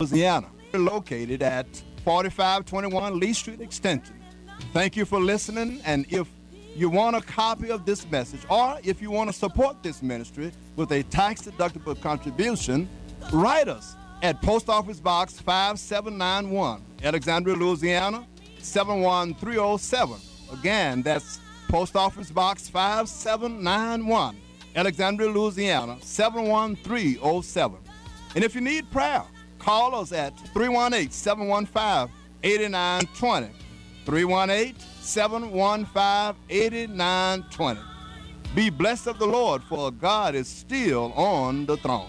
Louisiana. We're located at 4521 Lee Street Extension. Thank you for listening, and if you want a copy of this message, or if you want to support this ministry with a tax-deductible contribution, write us at Post Office Box 5791, Alexandria, Louisiana, 71307. Again, that's Post Office Box 5791, Alexandria, Louisiana, 71307. And if you need prayer, call us at 318-715-8920, 318-715-8920. Be blessed of the Lord, for God is still on the throne.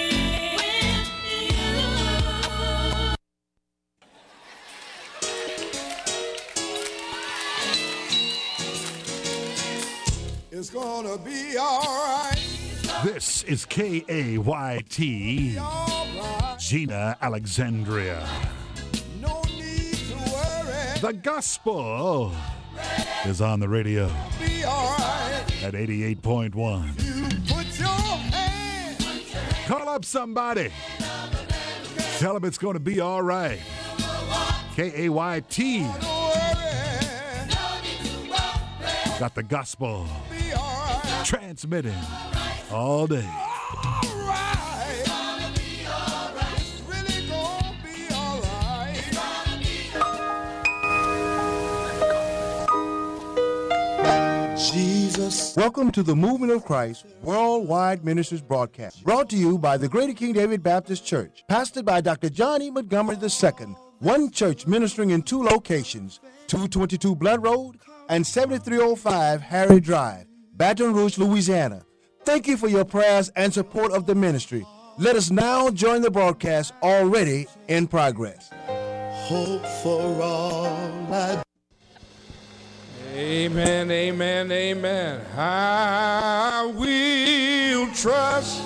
It's gonna be all right. This is KAYT, Gina, Alexandria. No need to worry. The gospel is on the radio Be all right. at 88.1. You put your hand. Call up somebody. Tell them it's going to be all right. KAYT. Don't worry. Got the gospel Be all right. transmitting all day. All right. It's really gonna be all right. Jesus. Welcome to the Movement of Christ Worldwide Ministries broadcast, brought to you by the Greater King David Baptist Church, pastored by Dr. John E. Montgomery II, one church ministering in two locations, 222 Blood Road and 7305 Harry Drive, Baton Rouge, Louisiana. Thank you for your prayers and support of the ministry. Let us now join the broadcast already in progress. Hope for all I. Amen, amen, amen. I will trust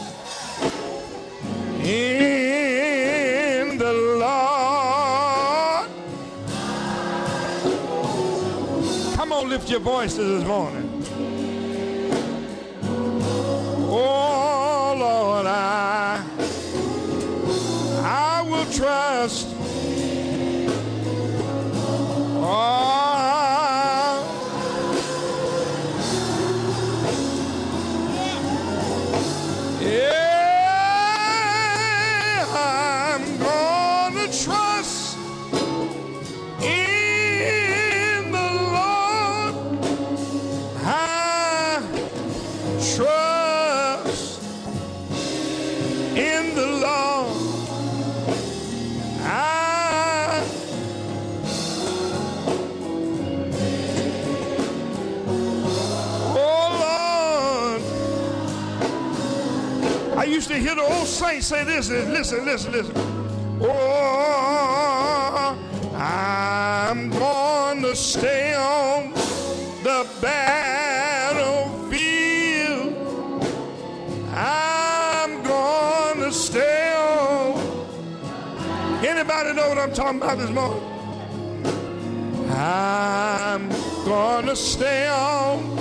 in the Lord. Come on, lift your voices this morning. Oh, Lord, I will trust. Oh, trust in the Lord. I trust in the Lord. Oh Lord, I used to hear the old saints say this. Listen, listen, listen. Oh, I'm going to stay on the battlefield. I'm going to stay on. Anybody know what I'm talking about this morning? I'm going to stay on.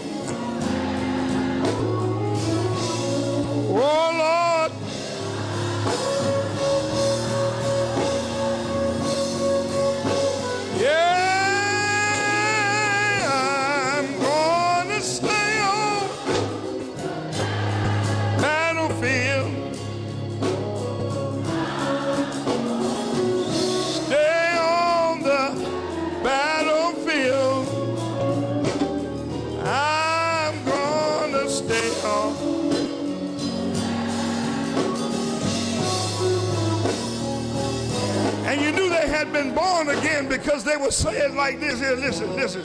Oh, Lord. And you knew they had been born again because they were saying like this here, listen, listen.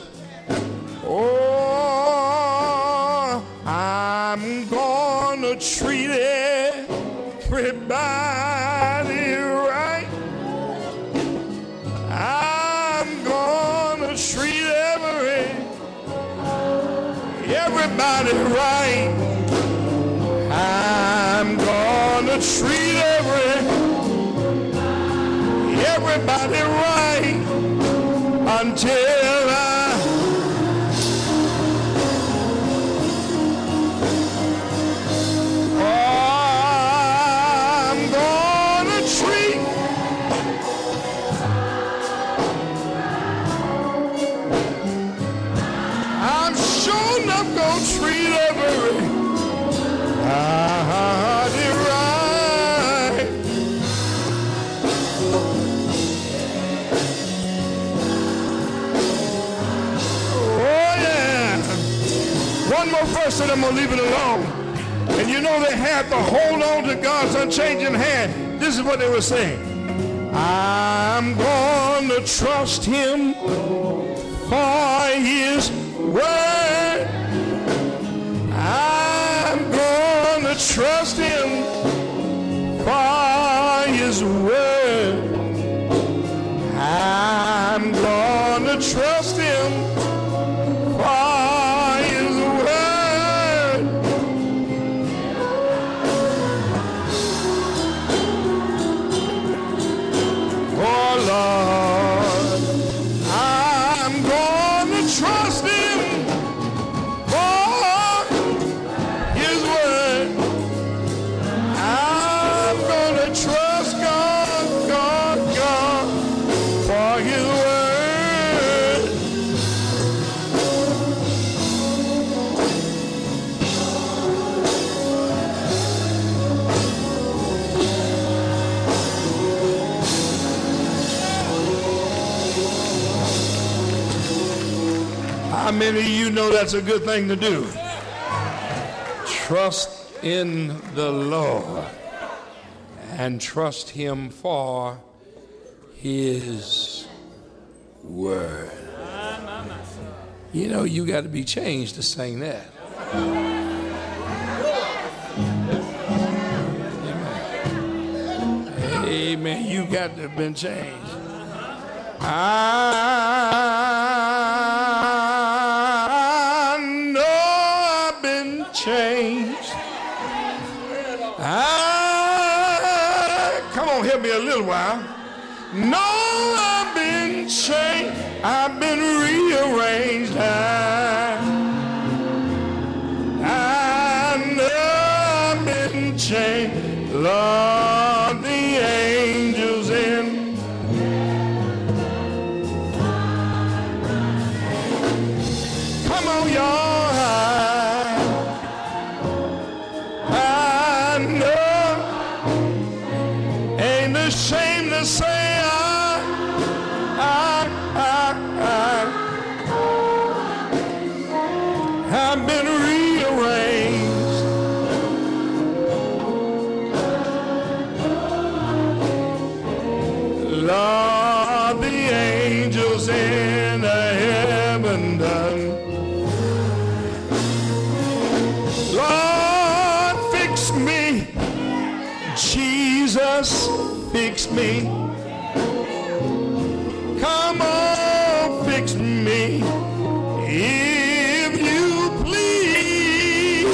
Oh, I'm gonna treat everybody right. I'm gonna treat everybody right. I'm gonna treat everybody right until I'm gonna treat rest of them will leave it alone. And you know they had to hold on to God's unchanging hand. This is what they were saying. I'm going to trust him for his word. I'm going to trust him for his word. I'm going to trust him for his word. Oh Lord, I'm going to trust him for his word. I'm going to trust God for his word. How many of you know that's a good thing to do? Trust in the Lord and trust him for his word. You know, you got to be changed to sing that. Amen. Amen. You got to have been changed. I know I've been changed. Come on, help me a little while. No, I've been changed. I've been rearranged. I know I've been changed. Lord, the angels in. Come on, y'all. I know. Ain't ashamed to say I've been rearranged. Lord, the angels in the heaven done. Lord, fix me. Jesus, fix me. Come on, fix me. If you please.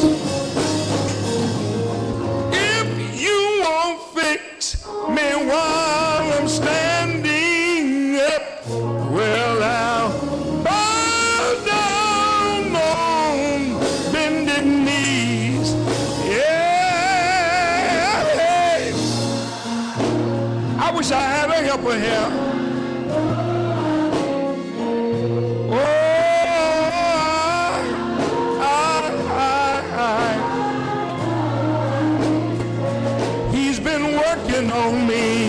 If you won't fix me while I'm standing up, well, I'll bow down on bended knees. Yeah. I wish I had a helper here. He's been working on me.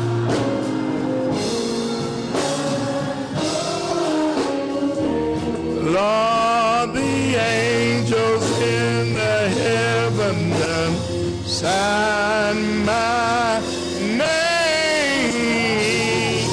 Lord, the angels in the heaven done sign my name.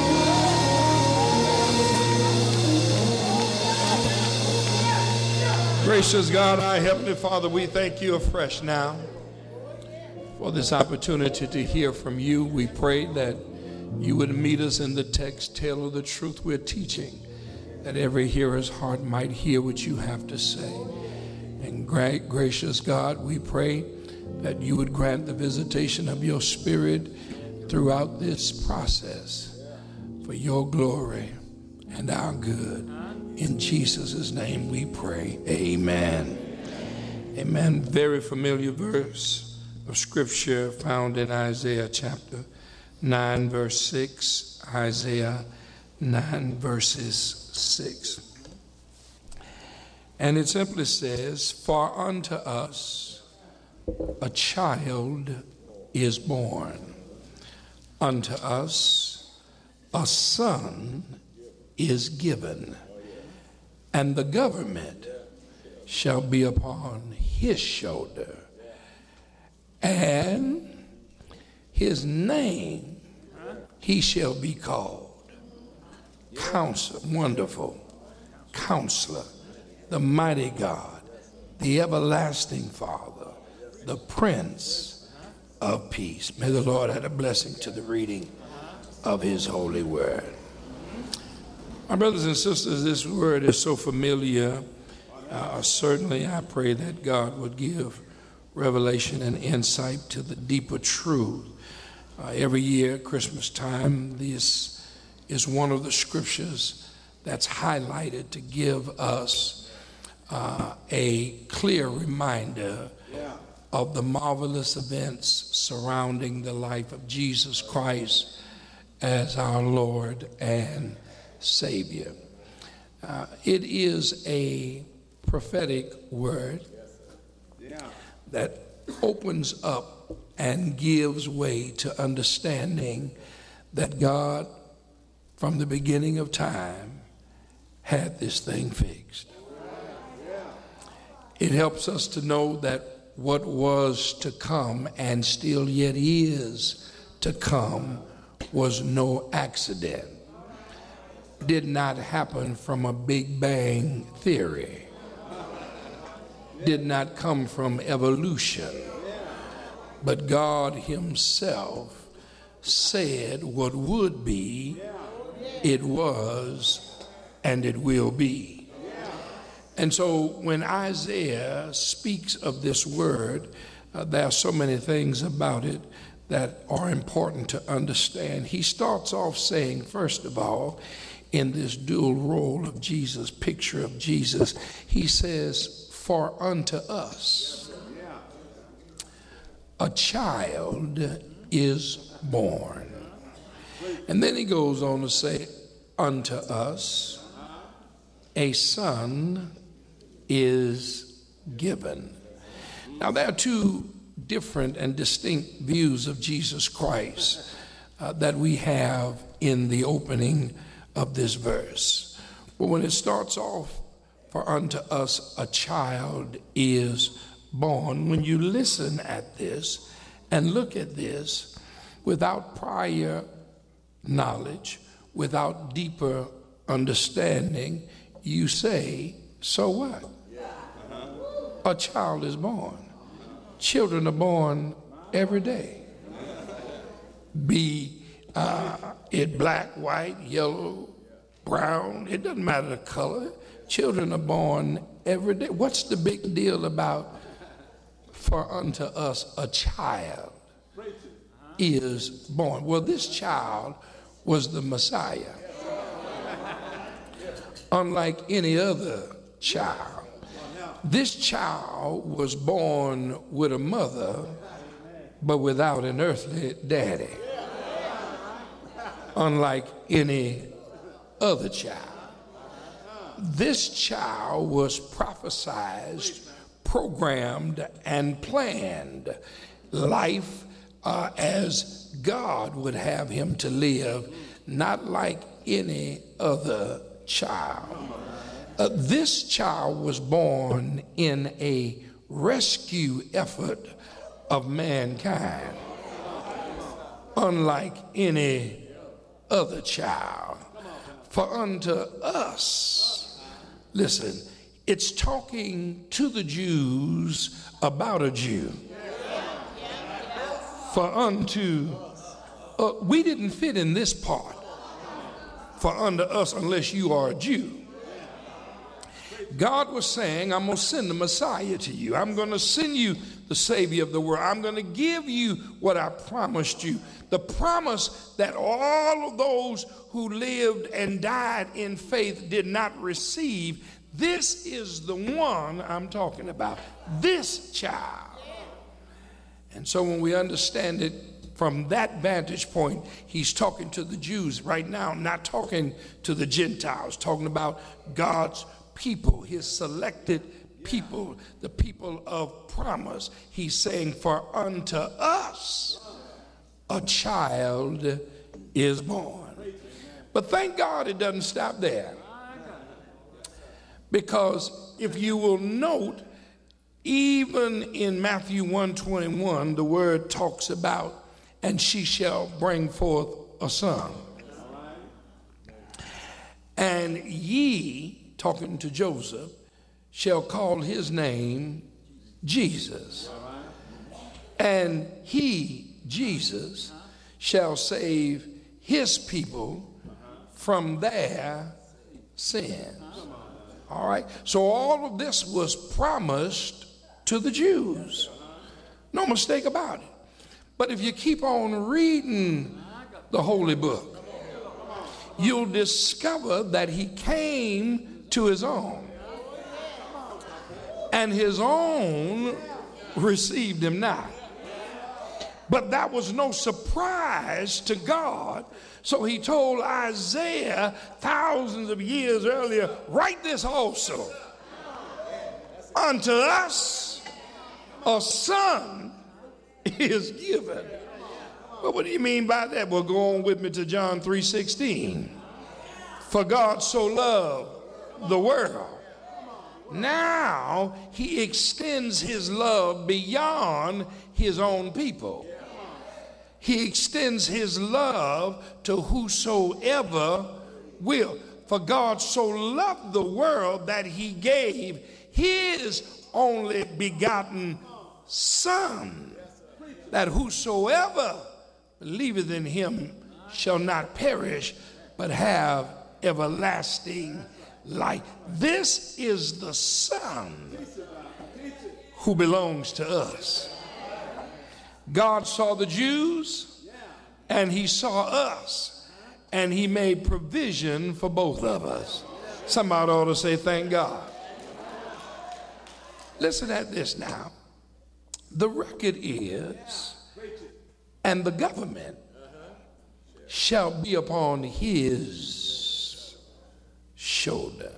Gracious God, our Heavenly Father, we thank you afresh now for this opportunity to hear from you. We pray that you would meet us in the text, tell of the truth we're teaching, that every hearer's heart might hear what you have to say. And gracious God, we pray that you would grant the visitation of your Spirit throughout this process for your glory and our good. In Jesus' name we pray. Amen. Amen. Very familiar verse of scripture found in Isaiah chapter 9 verse 6. Isaiah 9 verses 6. And it simply says, for unto us a child is born, unto us a son is given, and the government shall be upon his shoulder, and his name he shall be called Wonderful Counselor, the Mighty God, the Everlasting Father, the Prince of Peace. May the Lord add a blessing to the reading of his holy word. My brothers and sisters, this word is so familiar. Certainly, I pray that God would give revelation and insight to the deeper truth. Every year at Christmas time, this is one of the scriptures that's highlighted to give us a clear reminder of the marvelous events surrounding the life of Jesus Christ as our Lord and Savior. It is a prophetic word that opens up and gives way to understanding that God, from the beginning of time, had this thing fixed. It helps us to know that what was to come and still yet is to come was no accident. Did not happen from a Big Bang theory. Did not come from evolution. But God himself said what would be, it was, and it will be. And so when Isaiah speaks of this word, there are so many things about it that are important to understand. He starts off saying, first of all, in this dual role of Jesus, picture of Jesus, he says, for unto us a child is born. And then he goes on to say, unto us a son is given. Now there are two different and distinct views of Jesus Christ that we have in the opening of this verse. But when it starts off, for unto us a child is born, when you listen at this and look at this without prior knowledge, without deeper understanding, you say, so what? A child is born. Children are born every day. Be it black, white, yellow, brown, it doesn't matter the color. Children are born every day. What's the big deal about for unto us a child is born? Well, this child was the Messiah. Unlike any other child, this child was born with a mother, but without an earthly daddy. Unlike any other child. This child was prophesied, programmed, and planned life as God would have him to live, not like any other child. This child was born in a rescue effort of mankind, unlike any other child. For unto us, listen, it's talking to the Jews about a Jew. For unto, we didn't fit in this part. For unto us, unless you are a Jew. God was saying, I'm going to send the Messiah to you. I'm going to send you the Savior of the world. I'm going to give you what I promised you. The promise that all of those who lived and died in faith did not receive. This is the one I'm talking about. This child. And so when we understand it from that vantage point, he's talking to the Jews right now, not talking to the Gentiles, talking about God's people, his selected people, the people of promise. He's saying, for unto us a child is born. But thank God it doesn't stop there. Because if you will note, even in Matthew 1:21, the word talks about, and she shall bring forth a son. And ye, talking to Joseph, shall call his name Jesus. And he, Jesus, shall save his people from their sins. All right. So all of this was promised to the Jews. No mistake about it. But if you keep on reading the holy book, you'll discover that he came to his own, and his own received him not. But that was no surprise to God. So he told Isaiah thousands of years earlier, write this also. Unto us a son is given. But what do you mean by that? Well, go on with me to John 3:16. For God so loved the world. Now he extends his love beyond his own people. He extends his love to whosoever will. For God so loved the world that he gave his only begotten Son, that whosoever believeth in him shall not perish, but have everlasting life. This is the Son who belongs to us. God saw the Jews and he saw us, and he made provision for both of us. Somebody ought to say thank God. Listen at this now. The record is, and the government shall be upon his shoulder.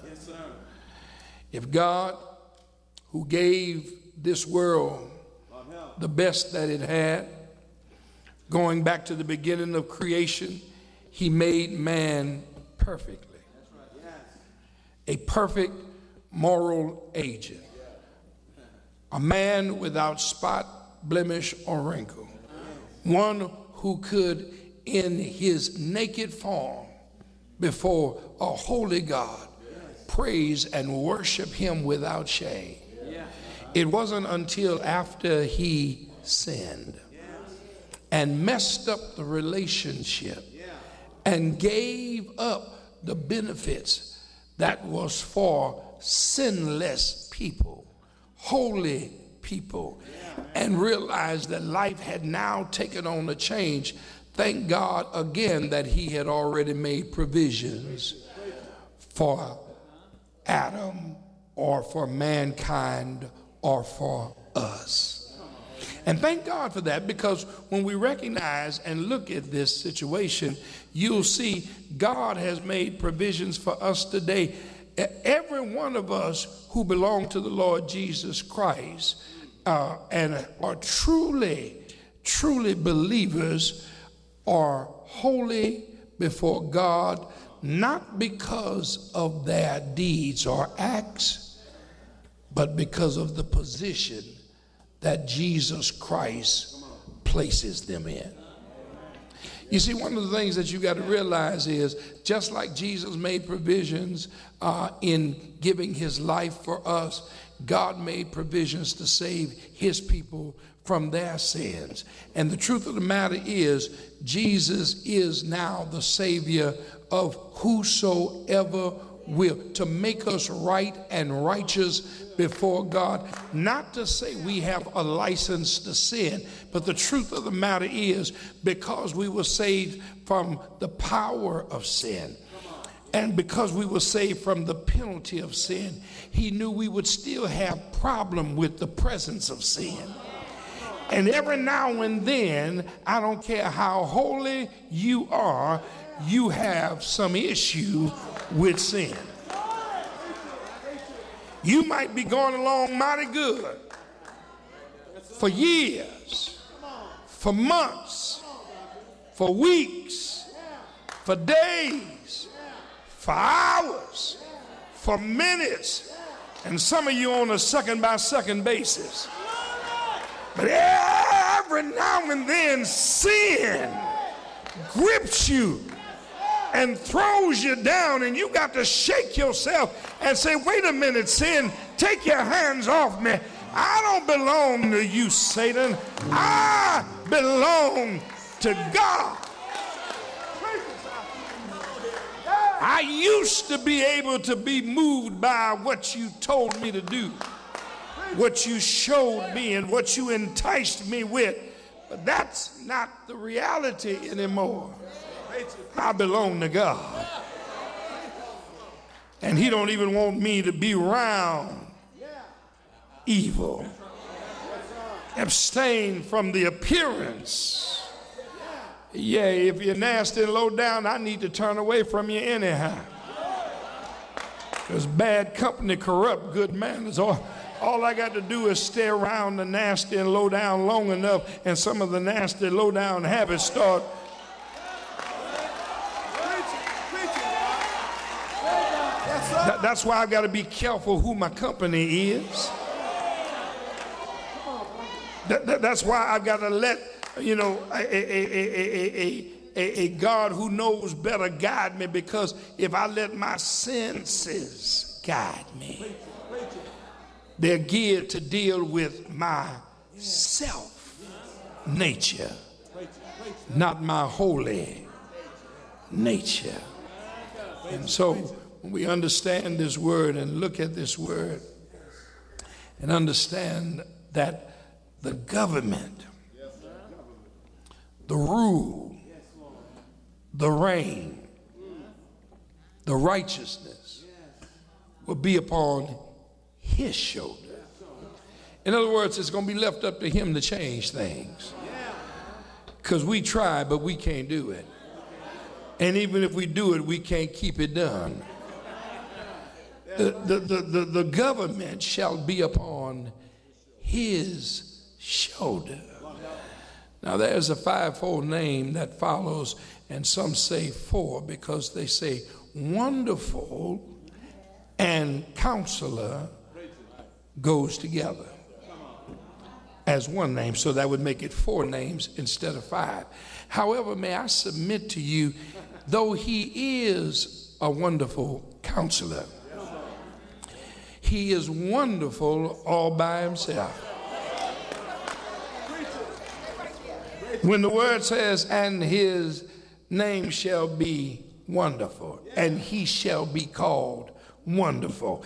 If God, who gave this world the best that it had, going back to the beginning of creation, he made man perfectly. A perfect moral agent. A man without spot, blemish, or wrinkle. One who could, in his naked form, before a holy God, praise and worship him without shame. It wasn't until after he sinned and messed up the relationship and gave up the benefits that was for sinless people, holy people, and realized that life had now taken on a change. Thank God again that he had already made provisions for Adam, or for mankind, or for us. And thank God for that, because when we recognize and look at this situation, you'll see God has made provisions for us today. Every one of us who belong to the Lord Jesus Christ and are truly believers are holy before God, not because of their deeds or acts, but because of the position that Jesus Christ places them in. You see, one of the things that you got to realize is, just like Jesus made provisions in giving his life for us, God made provisions to save his people from their sins. And the truth of the matter is, Jesus is now the Savior of whosoever will, to make us right and righteous before God. Not to say we have a license to sin, but the truth of the matter is, because we were saved from the power of sin, and because we were saved from the penalty of sin, he knew we would still have problem with the presence of sin. And every now and then, I don't care how holy you are, you have some issue with sin. You might be going along mighty good for years, for months, for weeks, for days, for hours, for minutes, and some of you on a second-by-second basis. But every now and then sin grips you and throws you down, and you got to shake yourself and say, wait a minute, sin, take your hands off me. I don't belong to you, Satan. I belong to God. I used to be able to be moved by what you told me to do, what you showed me and what you enticed me with, but that's not the reality anymore. I belong to God, and he don't even want me to be around evil. Abstain from the appearance. Yeah, if you're nasty and low down, I need to turn away from you anyhow, because bad company corrupt good manners. All I got to do is stay around the nasty and low down long enough, and some of the nasty low down habits start. That's why I got to be careful who my company is. That's why I've got to let, you know, a God who knows better guide me, because if I let my senses guide me, they're geared to deal with my self nature, not my holy nature. And so when we understand this word and look at this word and understand that the government, the rule, the reign, the righteousness will be upon his shoulder. In other words, it's going to be left up to him to change things, because we try, but we can't do it. And even if we do it, we can't keep it done. The government shall be upon his shoulder. Now there's a fivefold name that follows, and some say four, because they say wonderful and counselor goes together as one name, so that would make it four names instead of five. However, may I submit to you, though he is a wonderful counselor, he is wonderful all by himself. When the word says, and his name shall be wonderful, and he shall be called wonderful.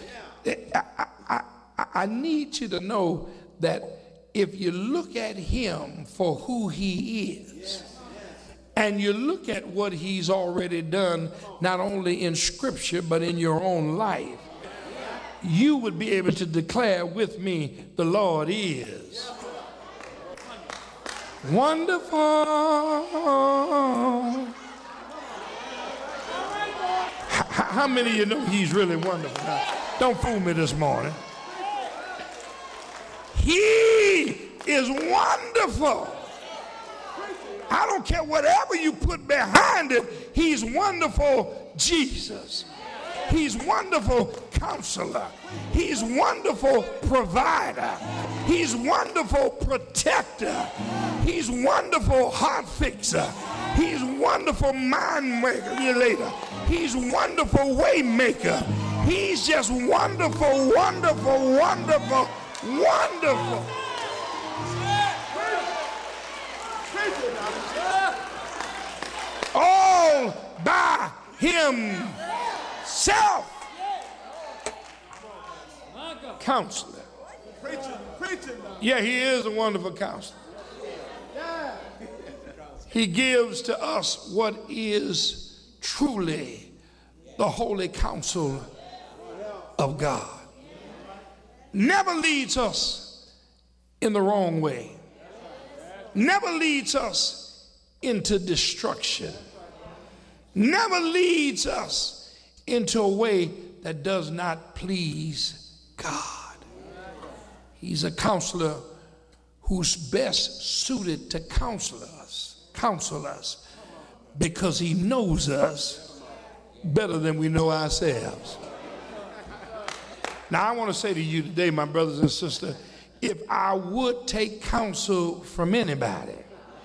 I need you to know that if you look at him for who he is, and you look at what he's already done, not only in scripture, but in your own life, you would be able to declare with me, the Lord is wonderful. How many of you know he's really wonderful? Now, don't fool me this morning. He is wonderful. I don't care whatever you put behind it. He's wonderful, Jesus. He's wonderful counselor. He's wonderful provider. He's wonderful protector. He's wonderful heart fixer. He's wonderful mind regulator. He's wonderful way maker. He's just wonderful, wonderful, wonderful, wonderful. All by himself. Counselor. Yeah, he is a wonderful counselor. He gives to us what is truly the holy counsel of God. Never leads us in the wrong way. Never leads us into destruction. Never leads us into a way that does not please God. He's a counselor who's best suited to counsel us because he knows us better than we know ourselves. Now, I want to say to you today, my brothers and sisters, if I would take counsel from anybody,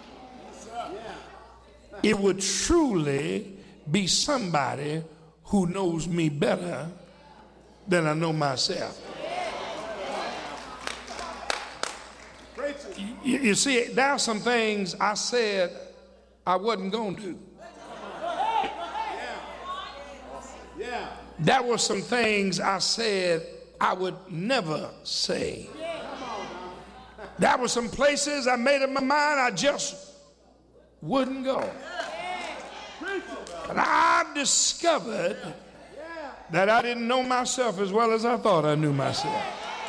it would truly be somebody who knows me better than I know myself. You see, there are some things I said I wasn't going to do. There were some things I said I would never say. There were some places I made up my mind I just wouldn't go. But I discovered that I didn't know myself as well as I thought I knew myself.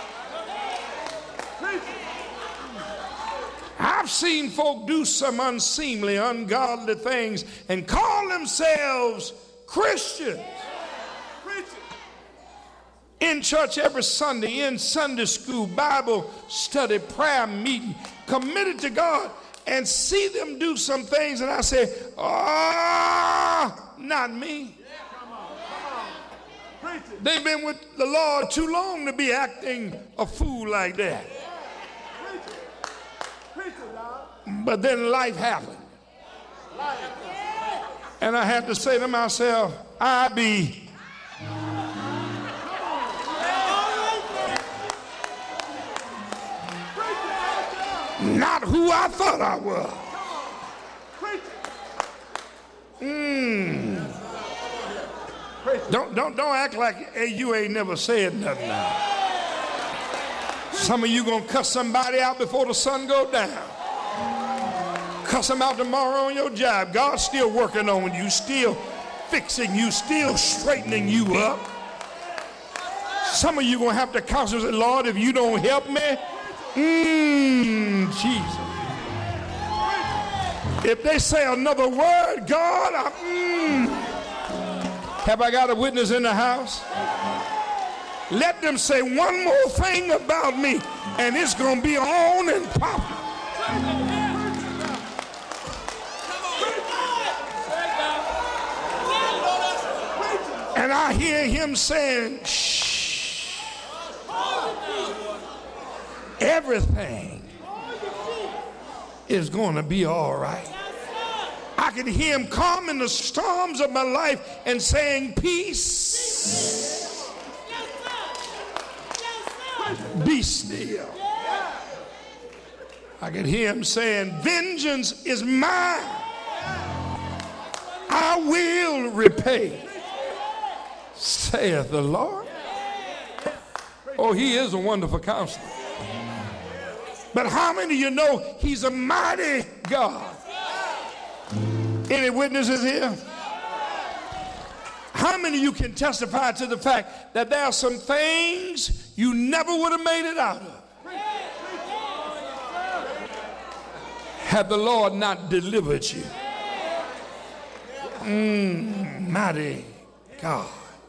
I've seen folk do some unseemly, ungodly things and call themselves Christians. In church every Sunday, in Sunday school, Bible study, prayer meeting, committed to God, and see them do some things, and I say, oh, not me. They've been with the Lord too long to be acting a fool like that. But then life happened. And I had to say to myself, I be not who I thought I was. Don't act like you ain't never said nothing now. Some of you gonna cuss somebody out before the sun go down. Cuss them out tomorrow on your job. God's still working on you, still fixing you, still straightening you up. Some of you gonna have to counsel and say, Lord, if you don't help me, Jesus. If they say another word, God, have I got a witness in the house? Let them say one more thing about me, and it's going to be on and popping. And I hear him saying, shh, everything is going to be all right. I can hear him calming the storms of my life and saying, peace, be still. I can hear him saying, vengeance is mine. I will repay, saith the Lord. Oh, he is a wonderful counselor. But how many of you know he's a mighty God? Any witnesses here? How many of you can testify to the fact that there are some things you never would have made it out of had the Lord not delivered you? Mighty God.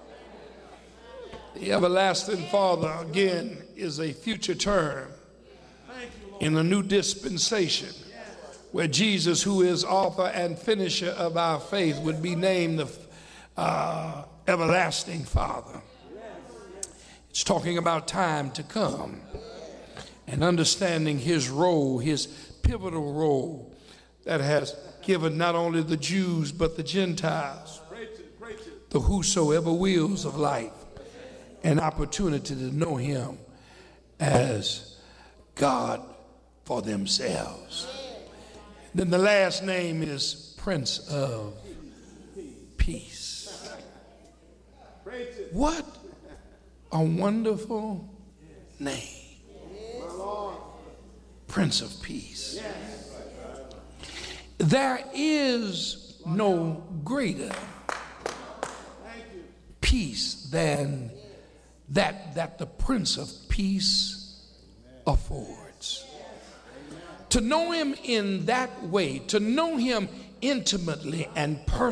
The everlasting Father, again, is a future term in a new dispensation where Jesus, who is author and finisher of our faith, would be named the everlasting Father. It's talking about time to come and understanding his role, his pivotal role that has given not only the Jews but the Gentiles, the whosoever wills of life, an opportunity to know him as God for themselves. Then the last name is Prince of Peace. What a wonderful name. Prince of Peace. There is no greater peace than that the Prince of Peace affords. To know him in that way, to know him intimately and personally,